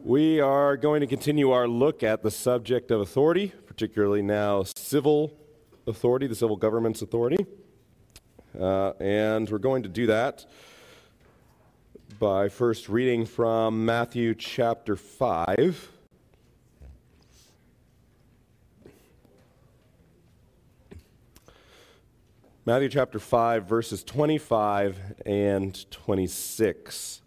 We are going to continue our look at the subject of authority, particularly now civil authority, the civil government's authority. And we're going to do that by first reading from Matthew chapter 5. Matthew chapter 5, verses 25 and 26.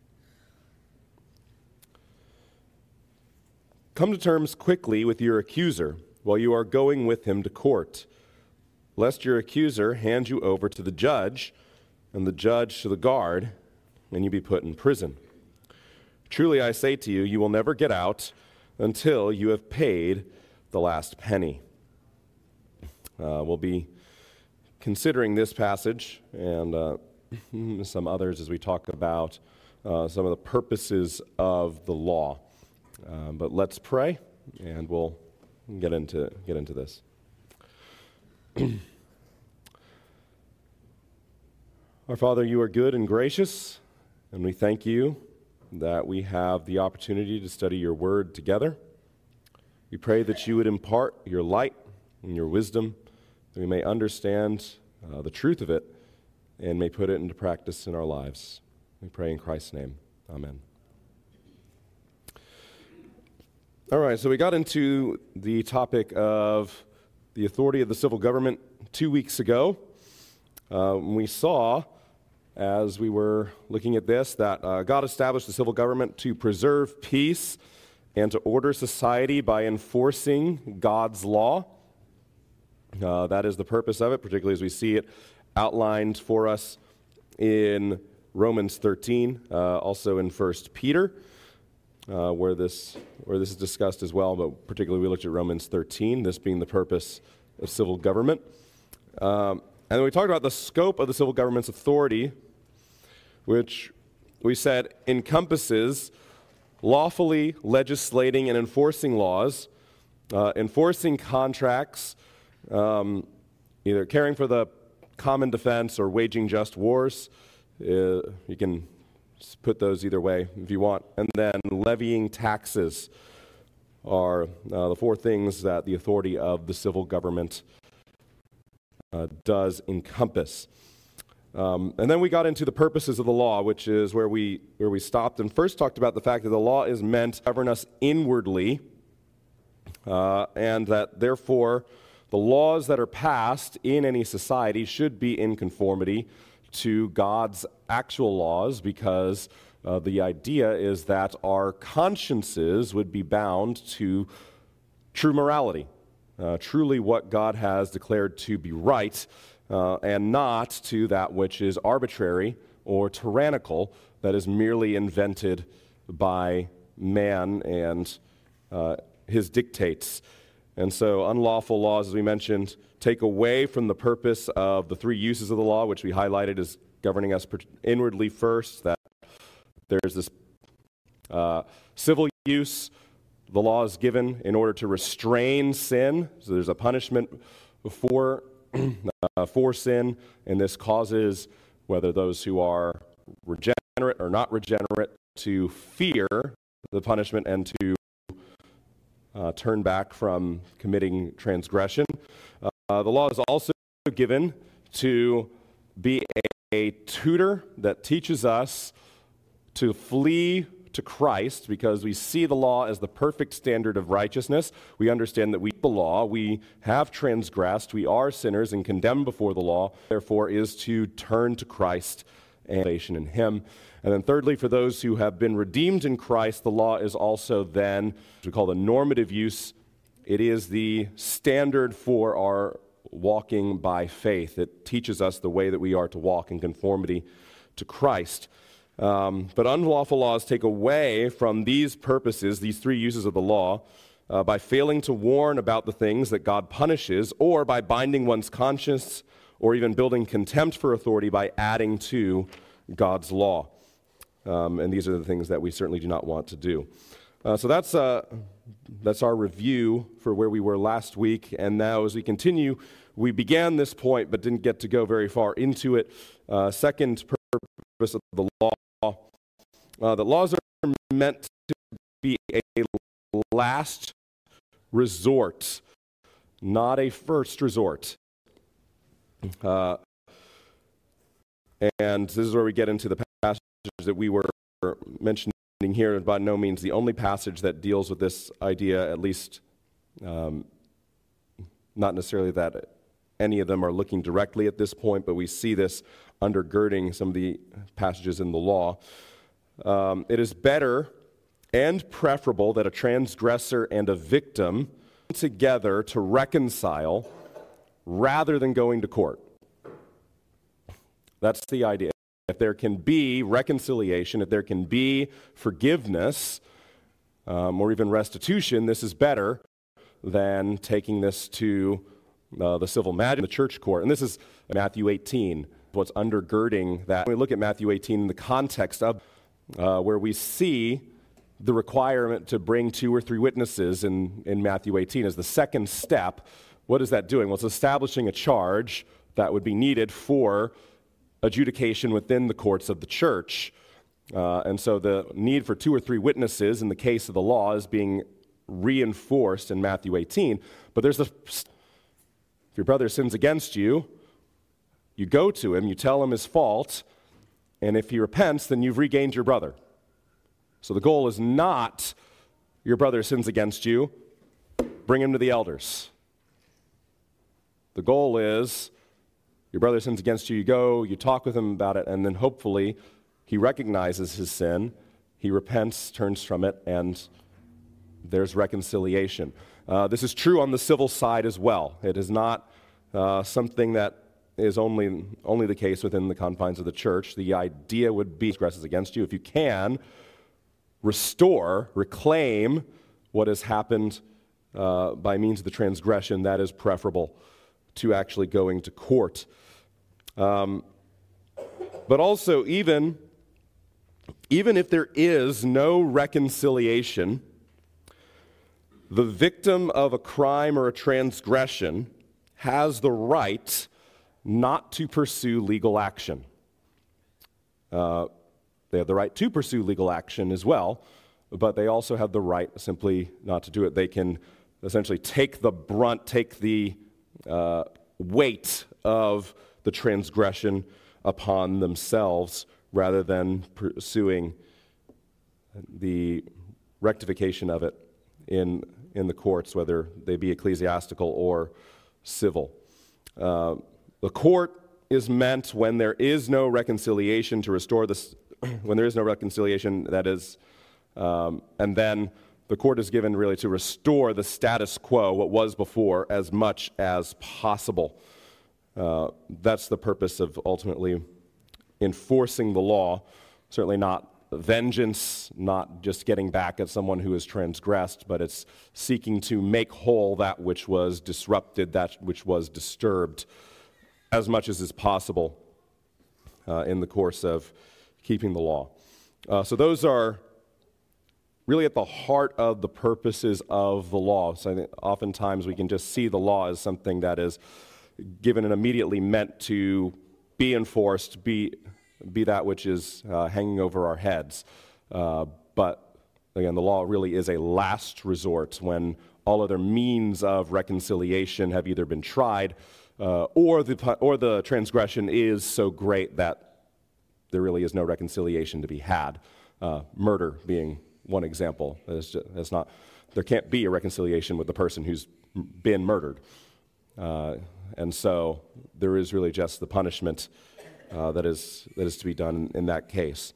Come to terms quickly with your accuser while you are going with him to court, lest your accuser hand you over to the judge, and the judge to the guard, and you be put in prison. Truly I say to you, you will never get out until you have paid the last penny. We'll be considering this passage and some others as we talk about some of the purposes of the law. But let's pray, and we'll get into this. Our Father, you are good and gracious, and we thank you that we have the opportunity to study your word together. We pray that you would impart your light and your wisdom, that we may understand the truth of it and may put it into practice in our lives. We pray in Christ's name. Amen. All right, so we got into the topic of the authority of the civil government 2 weeks ago. We saw, as we were looking at this, that God established the civil government to preserve peace and to order society by enforcing God's law. That is the purpose of it, particularly as we see it outlined for us in Romans 13, also in 1 Peter. Where this is discussed as well, but particularly we looked at Romans 13, this being the purpose of civil government. And then we talked about the scope of the civil government's authority, which we said encompasses lawfully legislating and enforcing laws, enforcing contracts, either caring for the common defense or waging just wars. You can put those either way if you want. And then levying taxes are the four things that the authority of the civil government does encompass. And then we got into the purposes of the law, which is where we stopped and first talked about the fact that the law is meant to govern us inwardly, and that therefore the laws that are passed in any society should be in conformity to God's actual laws, because the idea is that our consciences would be bound to true morality, truly what God has declared to be right, and not to that which is arbitrary or tyrannical, that is merely invented by man and his dictates. And so unlawful laws, as we mentioned, take away from the purpose of the three uses of the law, which we highlighted as governing us inwardly first, that there's this civil use. The law is given in order to restrain sin. So there's a punishment for sin, and this causes whether those who are regenerate or not regenerate to fear the punishment and to turn back from committing transgression. The law is also given to be a tutor that teaches us to flee to Christ, because we see the law as the perfect standard of righteousness. We understand that we the law, we have transgressed, we are sinners and condemned before the law, therefore is to turn to Christ and salvation in Him. And then thirdly, for those who have been redeemed in Christ, the law is also then what we call the normative use. It is the standard for our walking by faith. It teaches us the way that we are to walk in conformity to Christ. But unlawful laws take away from these purposes, these three uses of the law, by failing to warn about the things that God punishes, or by binding one's conscience, or even building contempt for authority by adding to God's law. And these are the things that we certainly do not want to do. So that's our review for where we were last week. And now as we continue, we began this point but didn't get to go very far into it. Second purpose of the law, that laws are meant be a last resort, not a first resort. And this is where we get into the passage that we were mentioning here, and by no means the only passage that deals with this idea, at least not necessarily that any of them are looking directly at this point, but we see this undergirding some of the passages in the law. It is better and preferable that a transgressor and a victim together to reconcile rather than going to court. That's the idea. If there can be reconciliation, if there can be forgiveness, or even restitution, this is better than taking this to the civil magistrate, the church court. And this is Matthew 18, what's undergirding that. When we look at Matthew 18 in the context of where we see the requirement to bring 2 or 3 witnesses in Matthew 18 as the second step, what is that doing? Well, it's establishing a charge that would be needed for adjudication within the courts of the church. And so the need for 2 or 3 witnesses in the case of the law is being reinforced in Matthew 18. But there's if your brother sins against you, you go to him, you tell him his fault, and if he repents, then you've regained your brother. So the goal is not your brother sins against you, bring him to the elders. The goal is your brother sins against you, you go, you talk with him about it, and then hopefully he recognizes his sin, he repents, turns from it, and there's reconciliation. This is true on the civil side as well. It is not something that is only the case within the confines of the church. The idea would be, transgresses against you, if you can, reclaim what has happened by means of the transgression, that is preferable to actually going to court. But also, even if there is no reconciliation, the victim of a crime or a transgression has the right not to pursue legal action. They have the right to pursue legal action as well, but they also have the right simply not to do it. They can essentially take the brunt, take the weight of the transgression upon themselves rather than pursuing the rectification of it in the courts, whether they be ecclesiastical or civil. The court is meant when there is no reconciliation to restore this. When there is no reconciliation, that is, and then the court is given really to restore the status quo, what was before, as much as possible. That's the purpose of ultimately enforcing the law, certainly not vengeance, not just getting back at someone who has transgressed, but it's seeking to make whole that which was disrupted, that which was disturbed, as much as is possible in the course of keeping the law. So those are really at the heart of the purposes of the law. So I think oftentimes we can just see the law as something that is given and immediately meant to be enforced, be that which is hanging over our heads. But again, the law really is a last resort when all other means of reconciliation have either been tried or the transgression is so great that there really is no reconciliation to be had. Murder being one example. There can't be a reconciliation with the person who's been murdered. And so there is really just the punishment that is to be done in that case.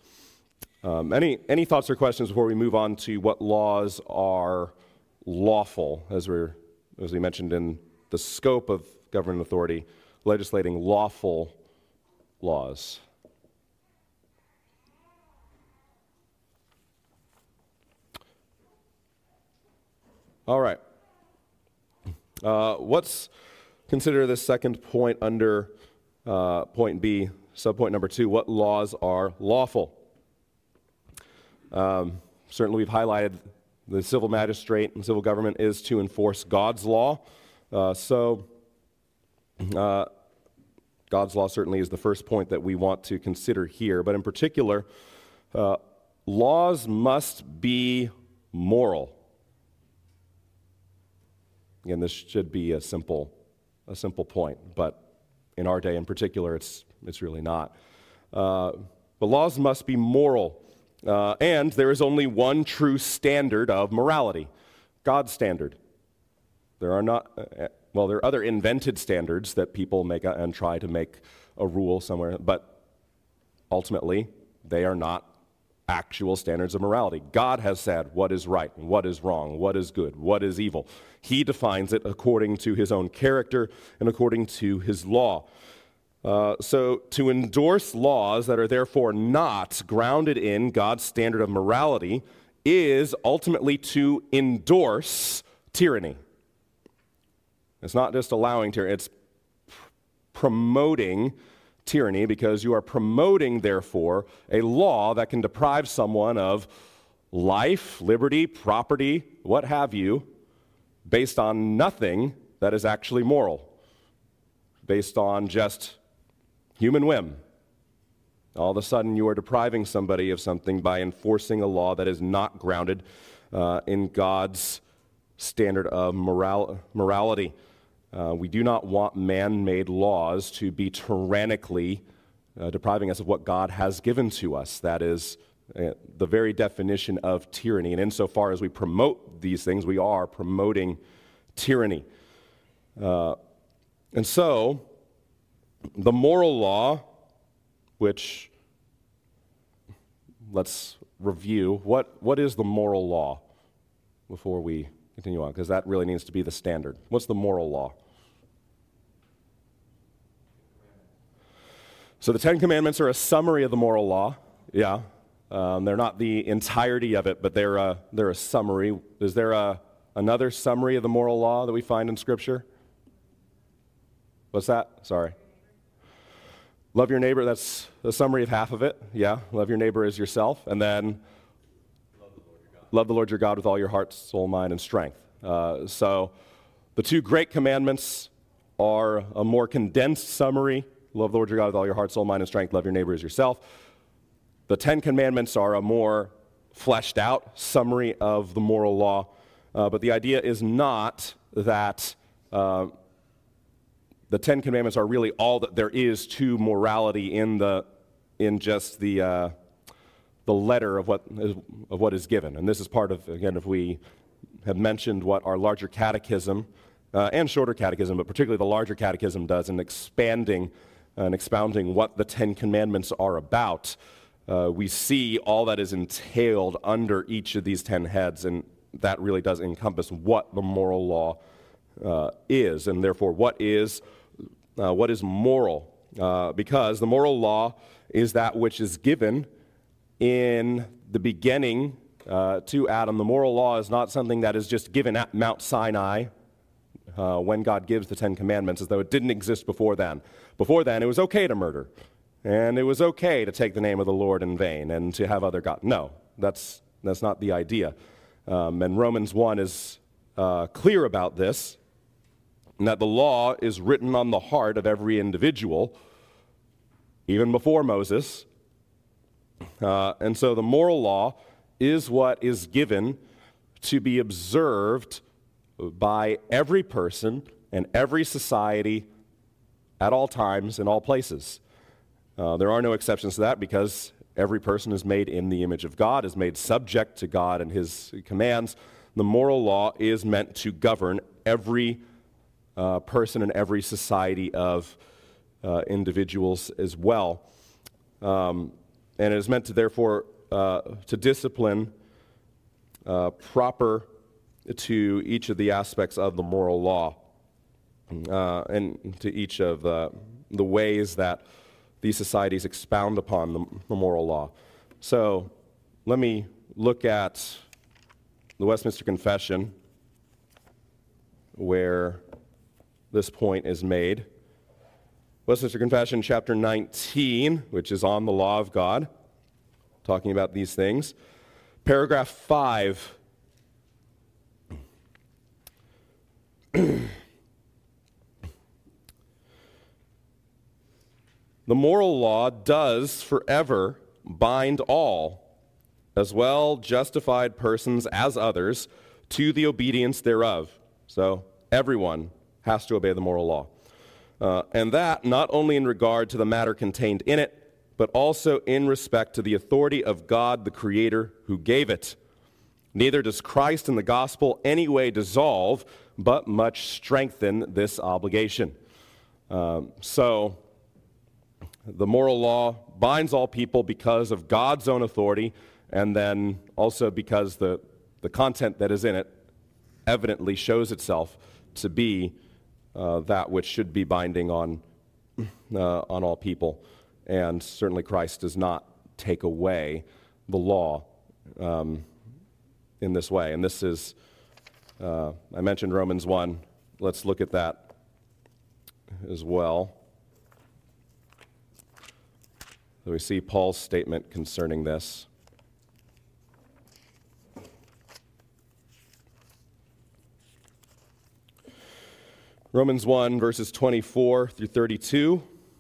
Any thoughts or questions before we move on to what laws are lawful, as we mentioned in the scope of government authority, legislating lawful laws? All right. Let's consider this second point under point B, subpoint number 2, what laws are lawful. Certainly we've highlighted the civil magistrate and civil government is to enforce God's law. So God's law certainly is the first point that we want to consider here. But in particular, laws must be moral. Again, this should be a simple point, but in our day in particular, it's really not. But laws must be moral, and there is only one true standard of morality, God's standard. There are other invented standards that people make and try to make a rule somewhere, but ultimately, they are not actual standards of morality. God has said what is right and what is wrong, what is good, what is evil. He defines it according to his own character and according to his law. So to endorse laws that are therefore not grounded in God's standard of morality is ultimately to endorse tyranny. It's not just allowing tyranny, it's promoting tyranny, because you are promoting, therefore, a law that can deprive someone of life, liberty, property, what have you, based on nothing that is actually moral, based on just human whim. All of a sudden, you are depriving somebody of something by enforcing a law that is not grounded in God's standard of morality. We do not want man-made laws to be tyrannically depriving us of what God has given to us. That is the very definition of tyranny. And insofar as we promote these things, we are promoting tyranny. And so, the moral law, which, let's review, what is the moral law before we continue on? Because that really needs to be the standard. What's the moral law? So the Ten Commandments are a summary of the moral law. Yeah. They're not the entirety of it, but they're a summary. Is there another summary of the moral law that we find in Scripture? What's that? Sorry. Love your neighbor, that's a summary of half of it. Yeah, love your neighbor as yourself. And then love the Lord your God with all your heart, soul, mind, and strength. So the two great commandments are a more condensed summary. Love the Lord your God with all your heart, soul, mind, and strength. Love your neighbor as yourself. The Ten Commandments are a more fleshed out summary of the moral law. But the idea is not that the Ten Commandments are really all that there is to morality in just the letter of what is given. And this is part of, again, if we have mentioned what our larger catechism and shorter catechism, but particularly the larger catechism does in expanding and expounding what the Ten Commandments are about, we see all that is entailed under each of these 10 heads, and that really does encompass what the moral law is, and therefore what is moral, because the moral law is that which is given in the beginning to Adam. The moral law is not something that is just given at Mount Sinai when God gives the Ten Commandments, as though it didn't exist before then. Before then, it was okay to murder, and it was okay to take the name of the Lord in vain and to have other gods. No, that's not the idea. And Romans 1 is clear about this, and that the law is written on the heart of every individual, even before Moses. And so the moral law is what is given to be observed by every person and every society at all times in all places. There are no exceptions to that, because every person is made in the image of God, is made subject to God and his commands. The moral law is meant to govern every person in every society of individuals as well. And it is meant to, therefore, to discipline proper to each of the aspects of the moral law, and to each of the ways that these societies expound upon the moral law. So let me look at the Westminster Confession, where this point is made. Westminster Confession, chapter 19, which is on the law of God, talking about these things. Paragraph 5. The moral law does forever bind all as well justified persons as others to the obedience thereof. So everyone has to obey the moral law. And that not only in regard to the matter contained in it, but also in respect to the authority of God the Creator who gave it. Neither does Christ in the gospel any way dissolve, but much strengthen this obligation. So the moral law binds all people because of God's own authority, and then also because the content that is in it evidently shows itself to be that which should be binding on all people. And certainly Christ does not take away the law in this way. And this is, I mentioned Romans 1. Let's look at that as well. So we see Paul's statement concerning this. Romans 1, verses 24 through 32.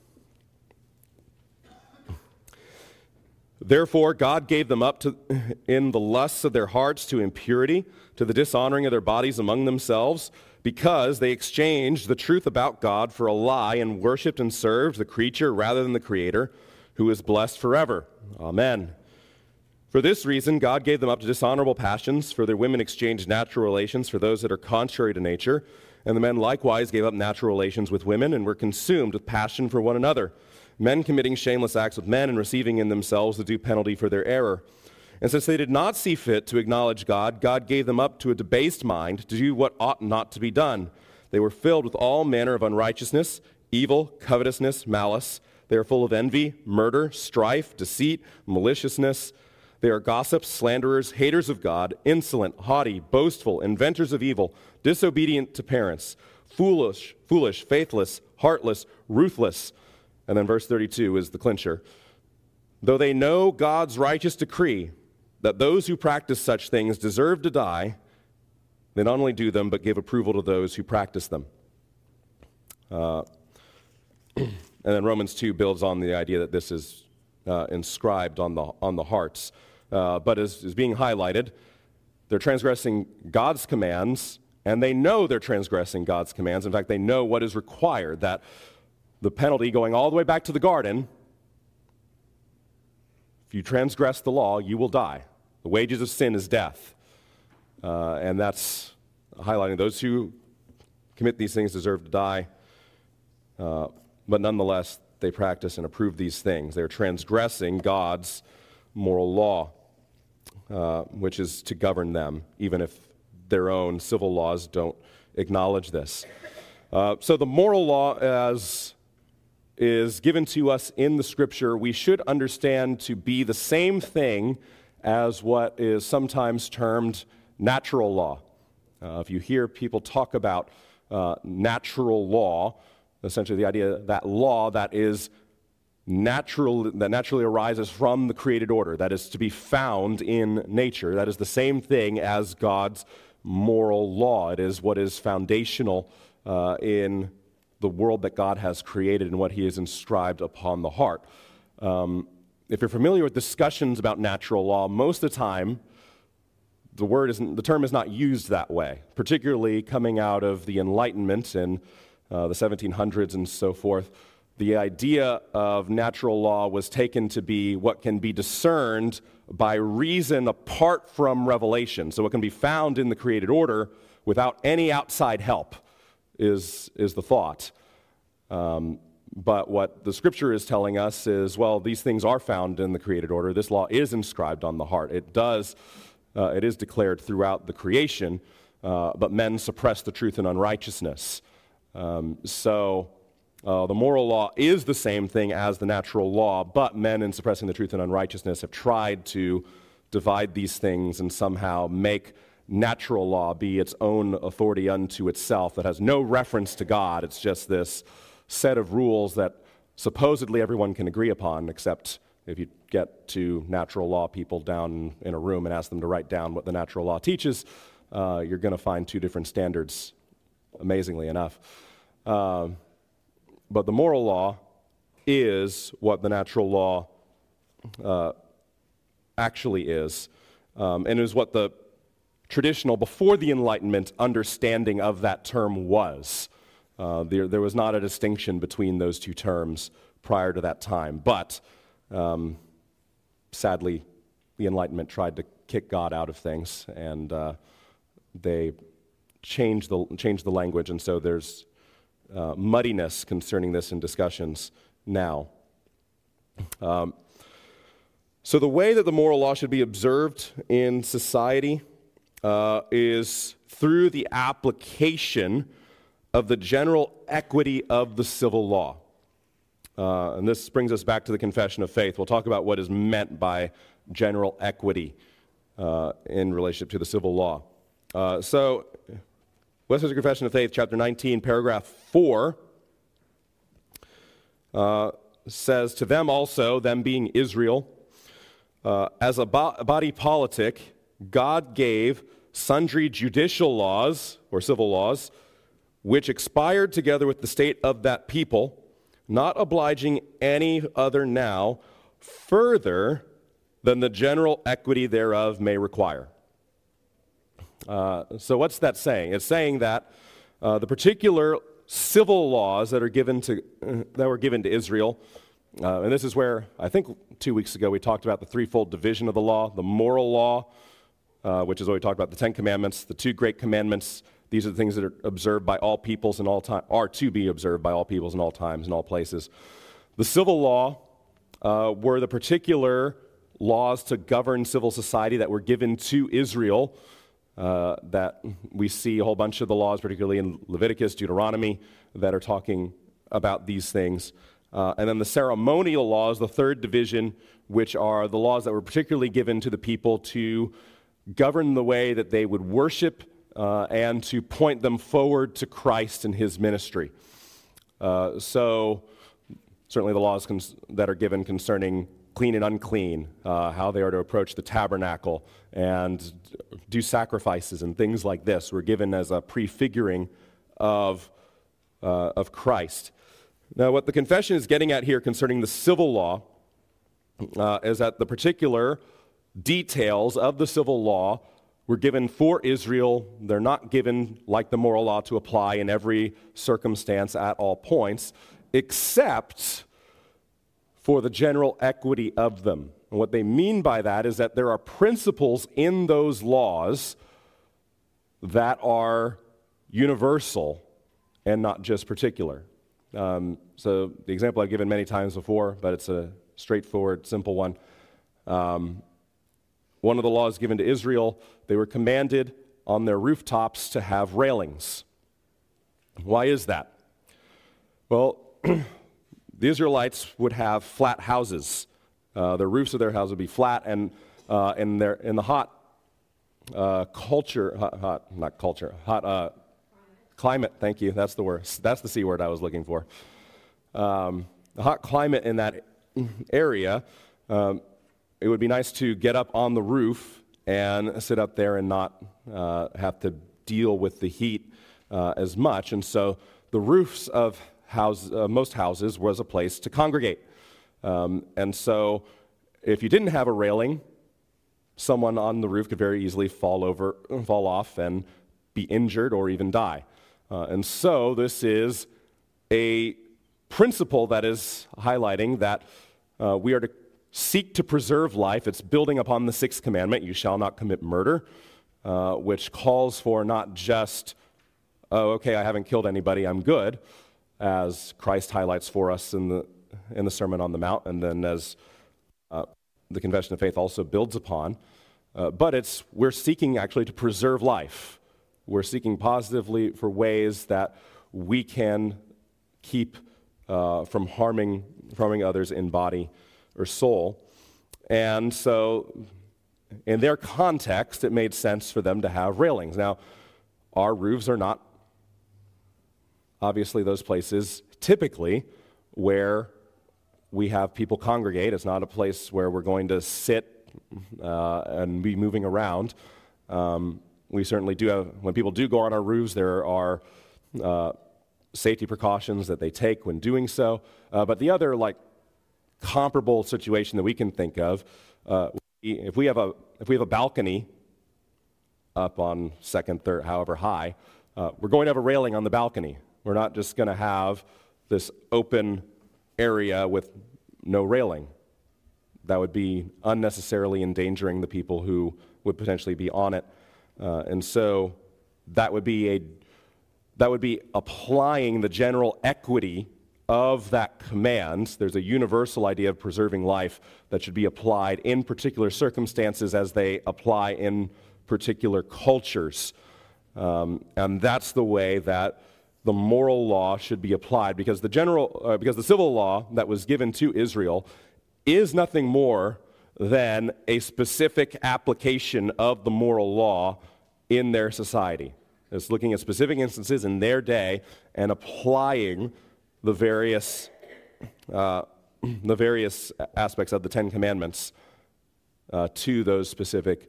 Therefore, God gave them up in the lusts of their hearts to impurity, to the dishonoring of their bodies among themselves, because they exchanged the truth about God for a lie and worshipped and served the creature rather than the Creator, who is blessed forever. Amen. For this reason, God gave them up to dishonorable passions, for their women exchanged natural relations for those that are contrary to nature, and the men likewise gave up natural relations with women and were consumed with passion for one another, men committing shameless acts with men and receiving in themselves the due penalty for their error. And since they did not see fit to acknowledge God, God gave them up to a debased mind to do what ought not to be done. They were filled with all manner of unrighteousness, evil, covetousness, malice. They are full of envy, murder, strife, deceit, maliciousness. They are gossips, slanderers, haters of God, insolent, haughty, boastful, inventors of evil, disobedient to parents, foolish, faithless, heartless, ruthless. And then verse 32 is the clincher. Though they know God's righteous decree that those who practice such things deserve to die, they not only do them, but give approval to those who practice them. And then Romans 2 builds on the idea that this is inscribed on the hearts. But as is being highlighted, they're transgressing God's commands, and they know they're transgressing God's commands. In fact, they know what is required, that the penalty going all the way back to the garden, if you transgress the law, you will die. The wages of sin is death. And that's highlighting those who commit these things deserve to die. But nonetheless, they practice and approve these things. They're transgressing God's moral law, which is to govern them, even if their own civil laws don't acknowledge this. So the moral law, as is given to us in the Scripture, we should understand to be the same thing as what is sometimes termed natural law. If you hear people talk about natural law, essentially the idea that law that is natural, that naturally arises from the created order, that is to be found in nature, that is the same thing as God's moral law. It is what is foundational in the world that God has created and what He has inscribed upon the heart. If you're familiar with discussions about natural law, most of the time the term is not used that way, particularly coming out of the Enlightenment in the 1700s and so forth. The idea of natural law was taken to be what can be discerned by reason apart from revelation. So what can be found in the created order without any outside help is the thought. But what the Scripture is telling us is, well, these things are found in the created order. This law is inscribed on the heart. It is declared throughout the creation, but men suppress the truth in unrighteousness. So the moral law is the same thing as the natural law, but men, in suppressing the truth in unrighteousness, have tried to divide these things and somehow make natural law be its own authority unto itself that has no reference to God. It's just this set of rules that supposedly everyone can agree upon, except if you get to natural law people down in a room and ask them to write down what the natural law teaches, you're going to find two different standards, amazingly enough. But the moral law is what the natural law actually is, and is what the traditional, before the Enlightenment, understanding of that term was. There was not a distinction between those two terms prior to that time, but sadly, the Enlightenment tried to kick God out of things, and they changed the language, and so there's muddiness concerning this in discussions now. So the way that the moral law should be observed in society is through the application of the general equity of the civil law. And this brings us back to the Confession of Faith. We'll talk about what is meant by general equity in relationship to the civil law. So, Westminster Confession of Faith, chapter 19, paragraph 4, says, "To them also, them being Israel, as a body politic, God gave sundry judicial laws, or civil laws, which expired together with the state of that people, not obliging any other now further than the general equity thereof may require." So what's that saying? It's saying that the particular civil laws that were given to Israel, and this is where, I think 2 weeks ago, we talked about the threefold division of the law: the moral law, which is what we talked about, the Ten Commandments, the two great commandments. These are the things that are observed by all peoples in all time, are to be observed by all peoples in all times and all places. The civil law were the particular laws to govern civil society that were given to Israel, that we see a whole bunch of the laws, particularly in Leviticus, Deuteronomy, that are talking about these things. And then the ceremonial laws, the third division, which are the laws that were particularly given to the people to govern the way that they would worship and to point them forward to Christ and his ministry. So certainly the laws that are given concerning clean and unclean, how they are to approach the tabernacle and do sacrifices and things like this were given as a prefiguring of Christ. Now, what the confession is getting at here concerning the civil law is that the particular details of the civil law were given for Israel. They're not given, like the moral law, to apply in every circumstance at all points, except for the general equity of them. And what they mean by that is that there are principles in those laws that are universal and not just particular. So the example I've given many times before, but it's a straightforward, simple one. One of the laws given to Israel, they were commanded on their rooftops to have railings. Why is that? Well, the Israelites would have flat houses. The roofs of their house would be flat, and in the hot climate. Thank you. That's the word. That's the C word I was looking for. The hot climate in that area. It would be nice to get up on the roof and sit up there and not have to deal with the heat as much. And so the roofs of most houses was a place to congregate. And so if you didn't have a railing, someone on the roof could very easily fall off and be injured or even die. And so this is a principle that is highlighting that we are to seek to preserve life. It's building upon the sixth commandment, you shall not commit murder, which calls for not just, oh, okay, I haven't killed anybody, I'm good, as Christ highlights for us in the Sermon on the Mount, and then as the Confession of Faith also builds upon. But we're seeking actually to preserve life. We're seeking positively for ways that we can keep from harming others in body or soul. And so in their context, it made sense for them to have railings. Now, our roofs are not obviously those places typically where we have people congregate. It's not a place where we're going to sit and be moving around. We certainly do have, when people do go on our roofs, there are safety precautions that they take when doing so. But the other comparable situation that we can think of would if we have a balcony up on second, third, however high, we're going to have a railing on the balcony. We're not just going to have this open area with no railing. That would be unnecessarily endangering the people who would potentially be on it. And so that would be applying the general equity of that command. There's a universal idea of preserving life that should be applied in particular circumstances as they apply in particular cultures. And that's the way that the moral law should be applied, because the civil law that was given to Israel is nothing more than a specific application of the moral law in their society. It's looking at specific instances in their day and applying the various aspects of the Ten Commandments to those specific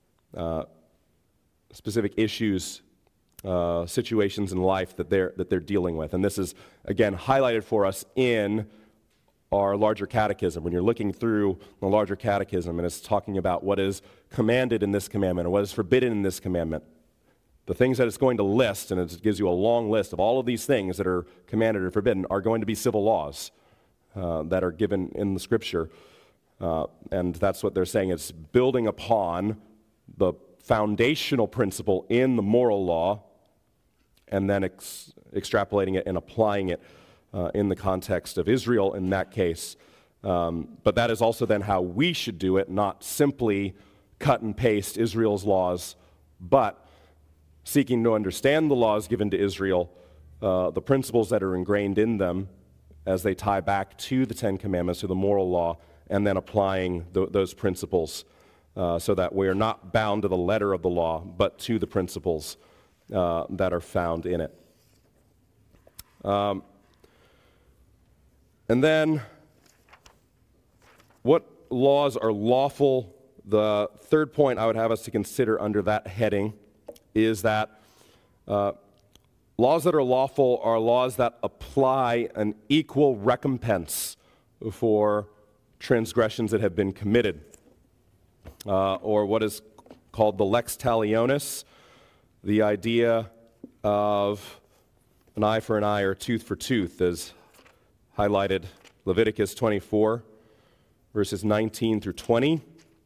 issues, situations in life that they're dealing with. And this is, again, highlighted for us in our larger catechism. When you're looking through the larger catechism and it's talking about what is commanded in this commandment or what is forbidden in this commandment, the things that it's going to list, and it gives you a long list of all of these things that are commanded or forbidden, are going to be civil laws that are given in the Scripture. And that's what they're saying. It's building upon the foundational principle in the moral law and then extrapolating it and applying it in the context of Israel in that case. But that is also then how we should do it, not simply cut and paste Israel's laws, but seeking to understand the laws given to Israel, the principles that are ingrained in them as they tie back to the Ten Commandments, to the moral law, and then applying those principles so that we are not bound to the letter of the law, but to the principles that are found in it. And then, what laws are lawful? The third point I would have us to consider under that heading is that laws that are lawful are laws that apply an equal recompense for transgressions that have been committed, or what is called the lex talionis, the idea of an eye for an eye or tooth for tooth, as highlighted Leviticus 24, verses 19 through 20.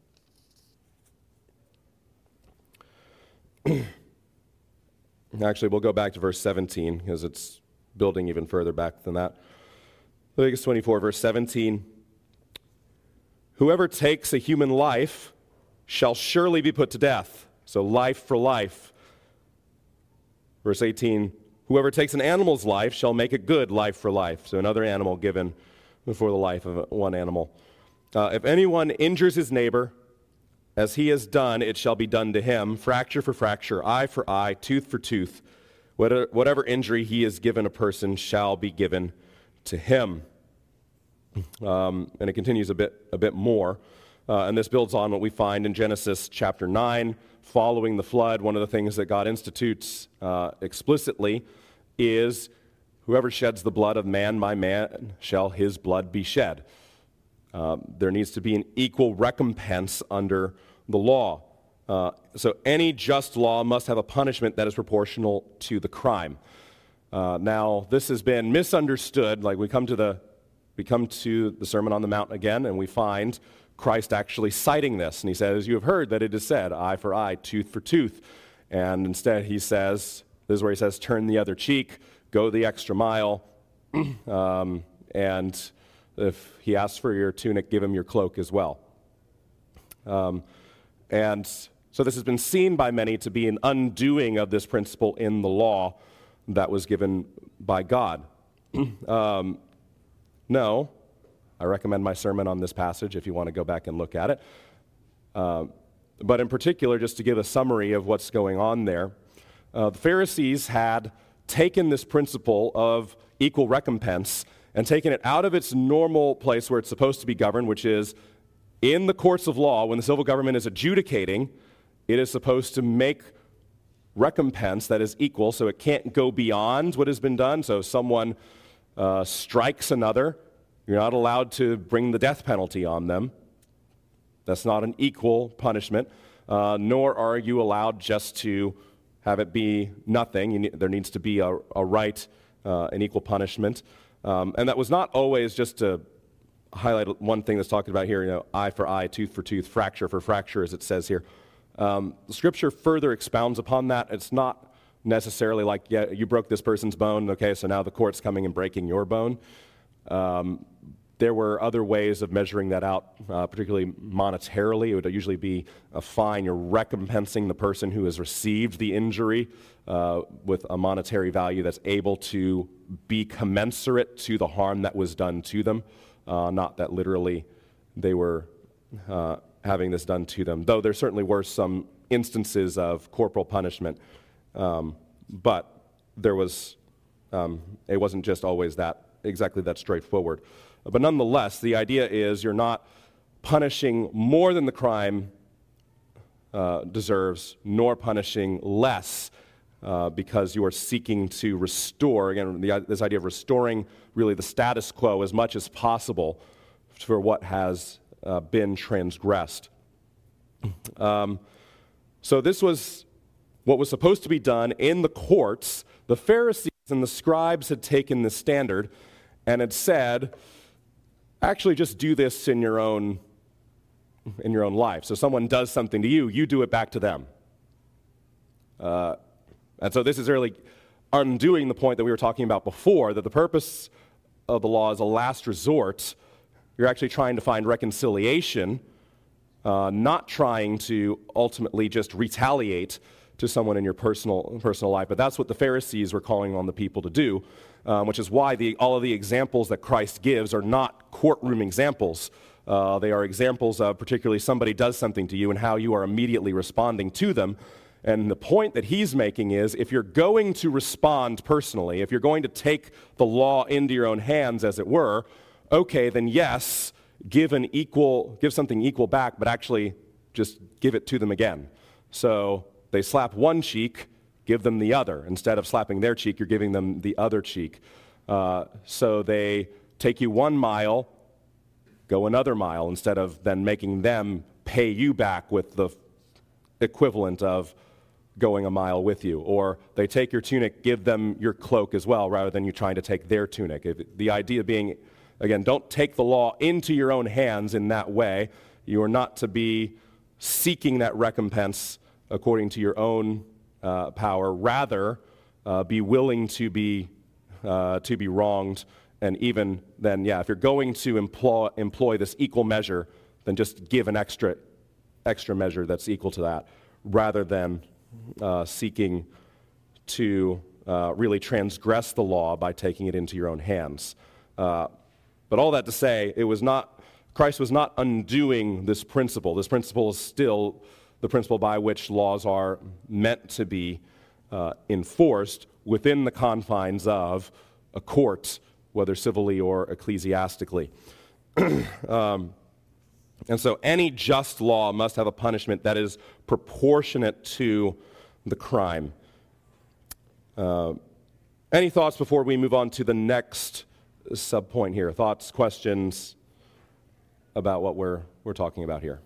Actually, we'll go back to verse 17 because it's building even further back than that. Leviticus 24, verse 17. Whoever takes a human life shall surely be put to death. So life for life. Verse 18. Whoever takes an animal's life shall make a good life for life. So another animal given before the life of one animal. If anyone injures his neighbor, as he has done, it shall be done to him. Fracture for fracture, eye for eye, tooth for tooth. Whatever injury he has given a person shall be given to him. And it continues a bit more. And this builds on what we find in Genesis chapter 9. Following the flood, one of the things that God institutes explicitly is whoever sheds the blood of man by man shall his blood be shed. There needs to be an equal recompense under the law. So any just law must have a punishment that is proportional to the crime. Now, this has been misunderstood. Like we come to the Sermon on the Mount again, and we find Christ actually citing this. And he says, you have heard that it is said, eye for eye, tooth for tooth. And instead he says, this is where he says, turn the other cheek, go the extra mile. And if he asks for your tunic, give him your cloak as well. And so this has been seen by many to be an undoing of this principle in the law that was given by God. No, I recommend my sermon on this passage if you want to go back and look at it. But in particular, just to give a summary of what's going on there, the Pharisees had taken this principle of equal recompense and taken it out of its normal place where it's supposed to be governed, which is in the courts of law. When the civil government is adjudicating, it is supposed to make recompense that is equal, so it can't go beyond what has been done. So if someone strikes another, you're not allowed to bring the death penalty on them. That's not an equal punishment, nor are you allowed just to have it be nothing. There needs to be a right, an equal punishment. And that was not always, just to highlight one thing that's talked about here, eye for eye, tooth for tooth, fracture for fracture, as it says here. Scripture further expounds upon that. It's not necessarily like, yeah, you broke this person's bone, okay, so now the court's coming and breaking your bone. There were other ways of measuring that out, particularly monetarily. It would usually be a fine. You're recompensing the person who has received the injury with a monetary value that's able to be commensurate to the harm that was done to them, not that literally they were having this done to them, though there certainly were some instances of corporal punishment. But there was, it wasn't just always exactly that straightforward. But nonetheless, the idea is you're not punishing more than the crime deserves, nor punishing less because you are seeking to restore, again, this idea of restoring really the status quo as much as possible for what has been transgressed. So this was what was supposed to be done in the courts. The Pharisees and the scribes had taken this standard and had said, actually just do this in your own life. So someone does something to you, you do it back to them. And so this is really undoing the point that we were talking about before, that the purpose of the law is a last resort. You're actually trying to find reconciliation, not trying to ultimately just retaliate to someone in your personal life. But that's what the Pharisees were calling on the people to do, which is why all of the examples that Christ gives are not courtroom examples. They are examples of particularly somebody does something to you and how you are immediately responding to them. And the point that he's making is, if you're going to respond personally, if you're going to take the law into your own hands, as it were, okay, then yes, give something equal back, but actually just give it to them again. So they slap one cheek, give them the other. Instead of slapping their cheek, you're giving them the other cheek. So they take you 1 mile, go another mile, instead of then making them pay you back with the equivalent of going a mile with you. Or they take your tunic, give them your cloak as well, rather than you trying to take their tunic. The idea being, again, don't take the law into your own hands in that way. You are not to be seeking that recompense according to your own power. Rather, be willing to be wronged, and even then, if you're going to employ this equal measure, then just give an extra measure that's equal to that, rather than seeking to really transgress the law by taking it into your own hands. But all that to say, Christ was not undoing this principle. This principle is still the principle by which laws are meant to be enforced within the confines of a court, whether civilly or ecclesiastically. And so any just law must have a punishment that is proportionate to the crime. Any thoughts before we move on to the next subpoint here? Thoughts, questions about what we're talking about here?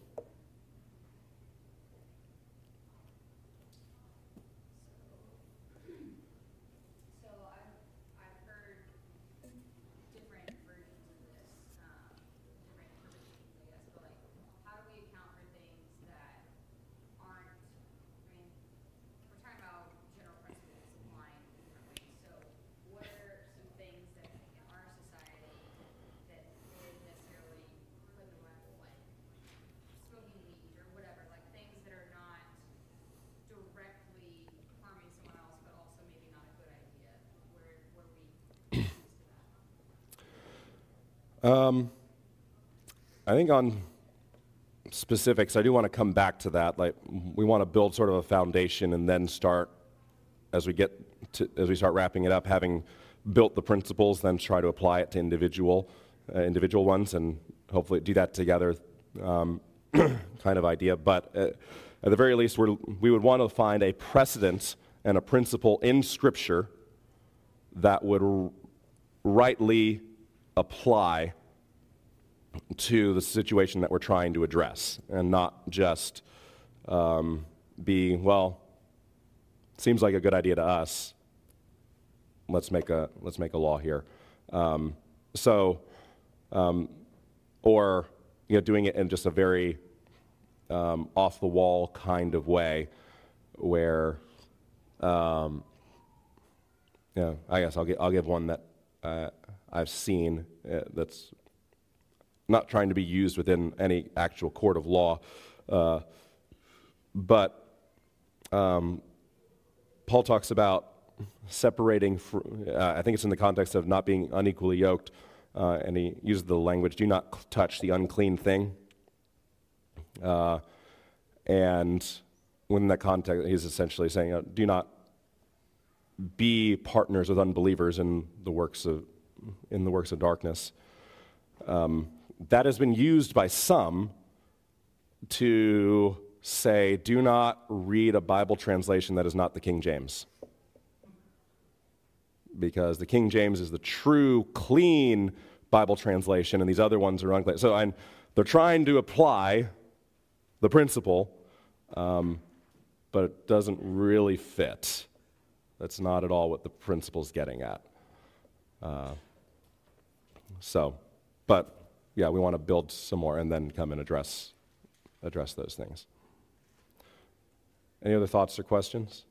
I think on specifics, I do want to come back to that. Like, we want to build sort of a foundation and then start, as we start wrapping it up, having built the principles, then try to apply it to individual ones, and hopefully do that together, kind of idea. But at the very least, we would want to find a precedent and a principle in Scripture that would rightly apply to the situation that we're trying to address, and not just be, well, seems like a good idea to us. Let's make a law here. Or doing it in just a very off the wall kind of way, where I guess I'll give one that I've seen that's not trying to be used within any actual court of law, but Paul talks about separating, I think it's in the context of not being unequally yoked, and he uses the language, do not touch the unclean thing. And within that context, he's essentially saying, do not be partners with unbelievers in the works of darkness. That has been used by some to say, do not read a Bible translation that is not the King James. Because the King James is the true, clean Bible translation, and these other ones are unclean. So they're trying to apply the principle, but it doesn't really fit. That's not at all what the principle's getting at. But yeah, we want to build some more and then come and address those things. Any other thoughts or questions?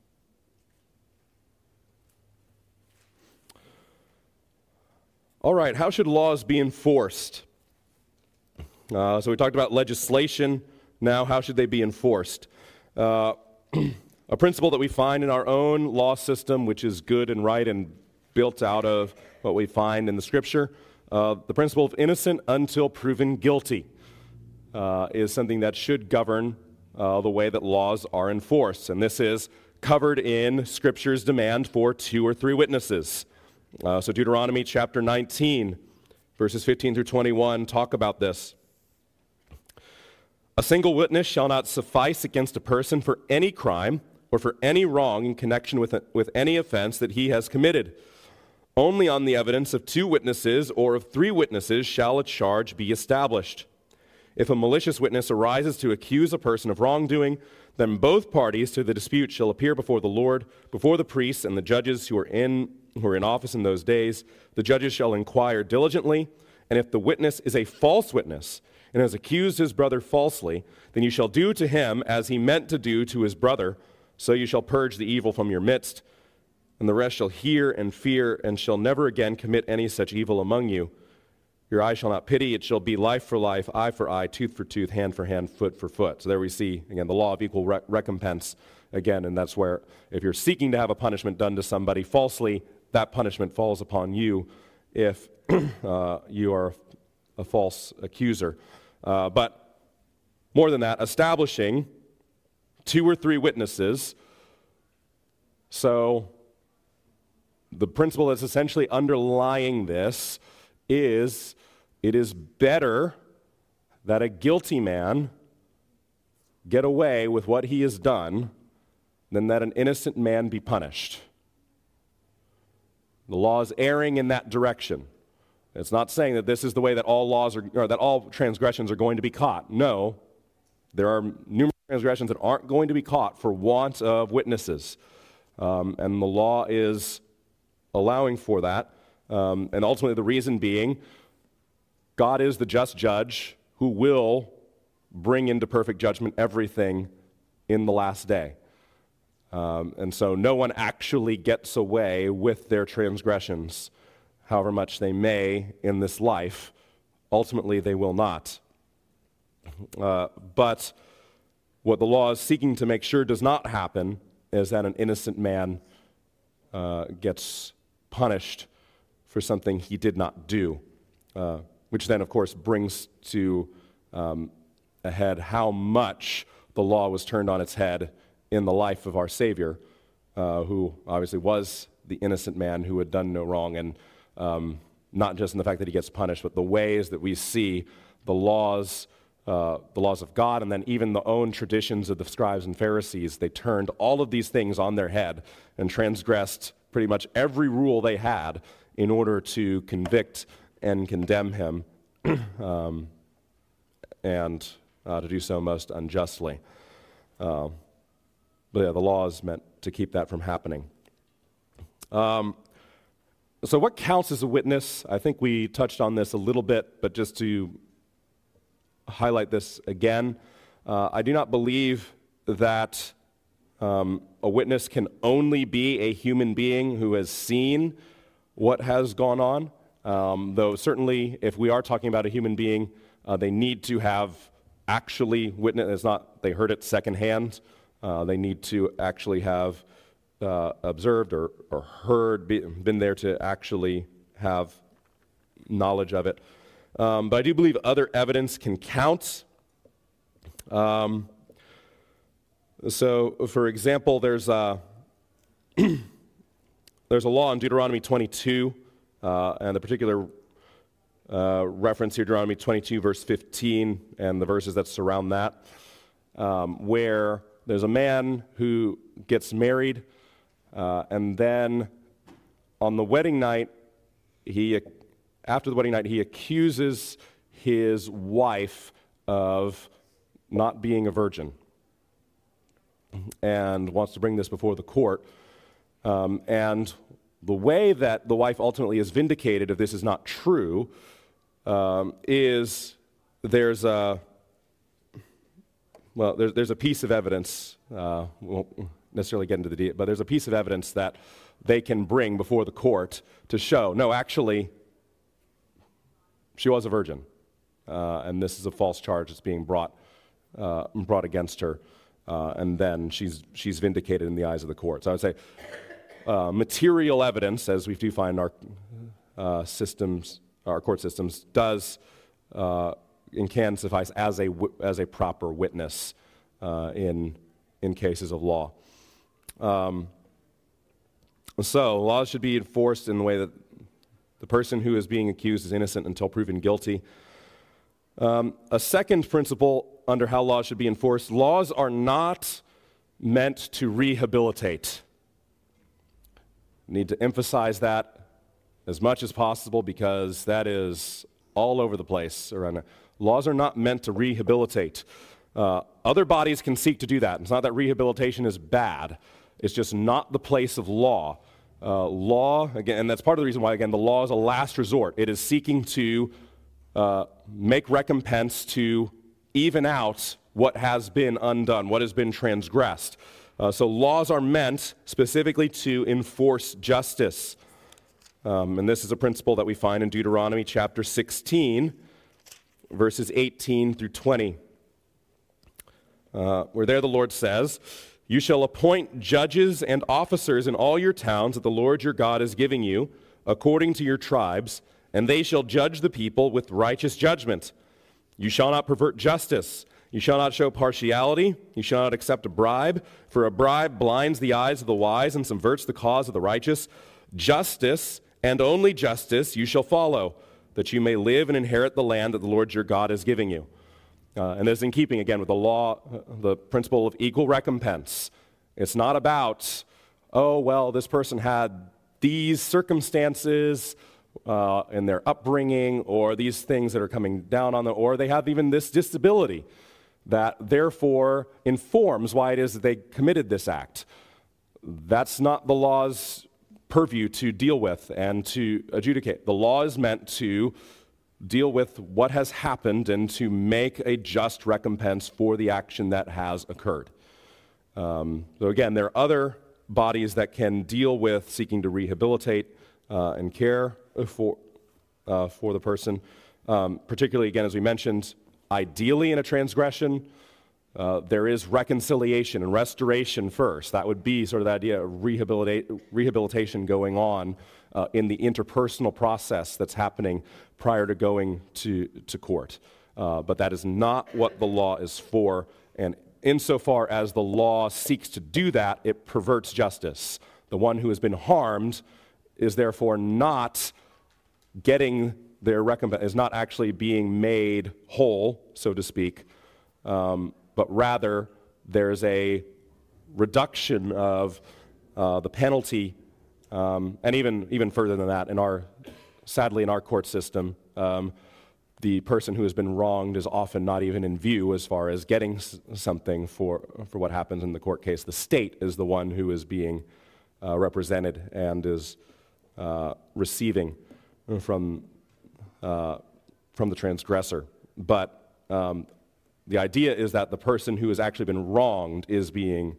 All right, how should laws be enforced? So we talked about legislation. Now, how should they be enforced? A principle that we find in our own law system, which is good and right and built out of what we find in the Scripture, the principle of innocent until proven guilty is something that should govern the way that laws are enforced. And this is covered in Scripture's demand for 2 or 3 witnesses. So Deuteronomy chapter 19, verses 15 through 21 talk about this. A single witness shall not suffice against a person for any crime or for any wrong in connection with any offense that he has committed. Only on the evidence of 2 witnesses or of 3 witnesses shall a charge be established. If a malicious witness arises to accuse a person of wrongdoing, then both parties to the dispute shall appear before the Lord, before the priests and the judges who are in office in those days. The judges shall inquire diligently, and if the witness is a false witness and has accused his brother falsely, then you shall do to him as he meant to do to his brother. So you shall purge the evil from your midst, and the rest shall hear and fear, and shall never again commit any such evil among you. Your eye shall not pity, it shall be life for life, eye for eye, tooth for tooth, hand for hand, foot for foot. So there we see, again, the law of equal recompense again, and that's where if you're seeking to have a punishment done to somebody falsely, that punishment falls upon you if you are a false accuser. But more than that, establishing 2 or 3 witnesses. So the principle that's essentially underlying this is it is better that a guilty man get away with what he has done than that an innocent man be punished. The law is erring in that direction. It's not saying that this is the way that all laws are, or that all transgressions are going to be caught. No, there are numerous transgressions that aren't going to be caught for want of witnesses. And the law is allowing for that. And ultimately the reason being, God is the just judge who will bring into perfect judgment everything in the last day. And so no one actually gets away with their transgressions, however much they may in this life. Ultimately, they will not. But what the law is seeking to make sure does not happen is that an innocent man gets punished for something he did not do, which then, of course, brings to a head how much the law was turned on its head in the life of our Savior, who obviously was the innocent man who had done no wrong, and not just in the fact that he gets punished, but the ways that we see the laws of God, and then even the own traditions of the scribes and Pharisees. They turned all of these things on their head and transgressed pretty much every rule they had in order to convict and condemn him and to do so most unjustly. But yeah, the law is meant to keep that from happening. So what counts as a witness? I think we touched on this a little bit, but just to highlight this again, I do not believe that a witness can only be a human being who has seen what has gone on, though certainly if we are talking about a human being, they need to have actually witnessed. It's not they heard it secondhand. They need to actually have observed or heard, been there to actually have knowledge of it. But I do believe other evidence can count. So, for example, there's a law in Deuteronomy 22, and the particular reference here, Deuteronomy 22, verse 15, and the verses that surround that, where there's a man who gets married, and then on the wedding night, after the wedding night, he accuses his wife of not being a virgin and wants to bring this before the court. And the way that the wife ultimately is vindicated if this is not true is there's a piece of evidence, we won't necessarily get into the detail, but there's a piece of evidence that they can bring before the court to show, no, actually, she was a virgin, and this is a false charge that's being brought against her, and then she's vindicated in the eyes of the court. So I would say material evidence, as we do find in our systems, our court systems, does and can suffice as a proper witness in cases of law. So laws should be enforced in the way that the person who is being accused is innocent until proven guilty. A second principle under how laws should be enforced: laws are not meant to rehabilitate. Need to emphasize that as much as possible because that is all over the place around it. Laws are not meant to rehabilitate. Other bodies can seek to do that. It's not that rehabilitation is bad. It's just not the place of law. Law, again, and that's part of the reason why, again, the law is a last resort. It is seeking to make recompense to even out what has been undone, what has been transgressed. So laws are meant specifically to enforce justice. And this is a principle that we find in Deuteronomy chapter 16, verses 18 through 20, where there the Lord says, "You shall appoint judges and officers in all your towns that the Lord your God is giving you, according to your tribes, and they shall judge the people with righteous judgment. You shall not pervert justice. You shall not show partiality. You shall not accept a bribe, for a bribe blinds the eyes of the wise and subverts the cause of the righteous. Justice, and only justice, you shall follow, that you may live and inherit the land that the Lord your God is giving you." And this is in keeping, again, with the law, the principle of equal recompense. It's not about, oh, well, this person had these circumstances in their upbringing, or these things that are coming down on them, or they have even this disability that therefore informs why it is that they committed this act. That's not the law's purview to deal with and to adjudicate. The law is meant to deal with what has happened and to make a just recompense for the action that has occurred. So again, there are other bodies that can deal with seeking to rehabilitate and care for the person. Particularly, again, as we mentioned, ideally in a transgression, there is reconciliation and restoration first. That would be sort of the idea of rehabilitation going on in the interpersonal process that's happening prior to going to court. But that is not what the law is for, and insofar as the law seeks to do that, it perverts justice. The one who has been harmed is therefore not getting their recompense, is not actually being made whole, so to speak, but rather there's a reduction of the penalty, and even further than that, sadly in our court system, the person who has been wronged is often not even in view as far as getting something for what happens in the court case. The state is the one who is being represented and is receiving from the transgressor. But the idea is that the person who has actually been wronged is being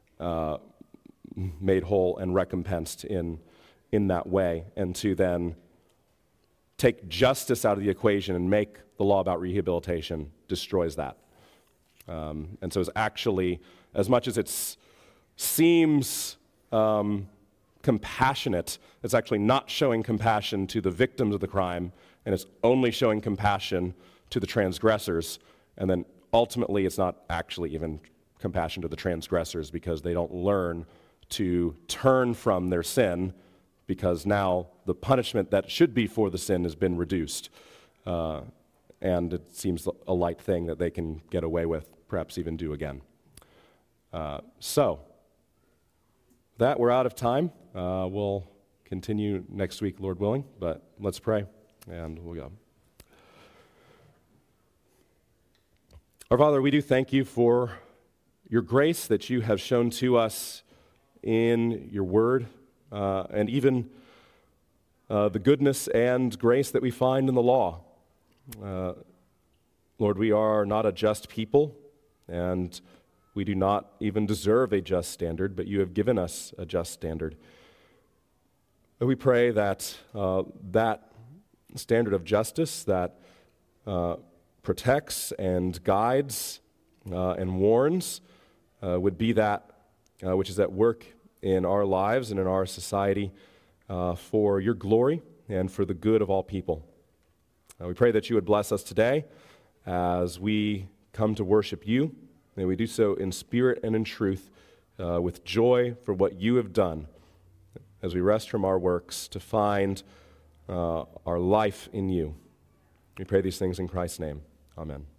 made whole and recompensed in that way, and to then take justice out of the equation and make the law about rehabilitation destroys that. And so it's actually, as much as it seems compassionate, it's actually not showing compassion to the victims of the crime, and it's only showing compassion to the transgressors. And then ultimately it's not actually even compassion to the transgressors, because they don't learn to turn from their sin, because now the punishment that should be for the sin has been reduced. And it seems a light thing that they can get away with, perhaps even do again. So, that we're out of time. We'll continue next week, Lord willing, but let's pray, and we'll go. Our Father, we do thank you for your grace that you have shown to us in your word, and even the goodness and grace that we find in the law. Lord, we are not a just people, and we do not even deserve a just standard, but you have given us a just standard. And we pray that that standard of justice that protects and guides and warns would be that which is at work in our lives and in our society for your glory and for the good of all people. We pray that you would bless us today as we come to worship you, and we do so in spirit and in truth, with joy for what you have done, as we rest from our works to find our life in you. We pray these things in Christ's name. Amen.